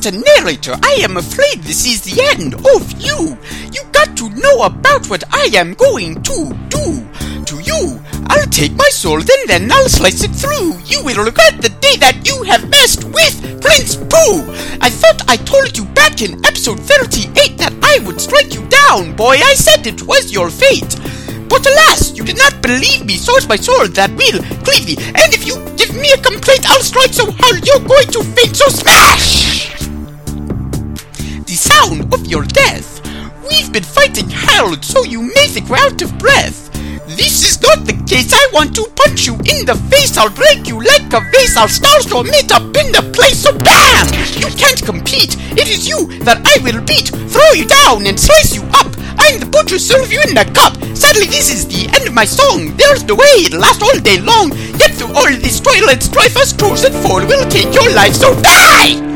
not a narrator. I am afraid this is the end of you. You got to know about what I am going to do to you. I'll take my sword and then I'll slice it through. You will regret the day that you have messed with Prince Pooh. I thought I told you back in episode 38 that I would strike you down, boy. I said it was your fate. But alas, you did not believe me, so it's my sword that will cleave thee. And if you give me a complaint, I'll strike so hard you're going to faint, so smash! The sound of your death. We've been fighting hard, so you may think we're out of breath. This is not the case. I want to punch you in the face. I'll break you like a vase. I'll starstorm it up in the place. So BAM! You can't compete. It is you that I will beat. Throw you down and slice you up. I'm the butcher, serve you in a cup. Sadly, this is the end of my song. There's no way it'll last all day long. Yet through all this toil and strife, us trolls and fall will take your life. So die!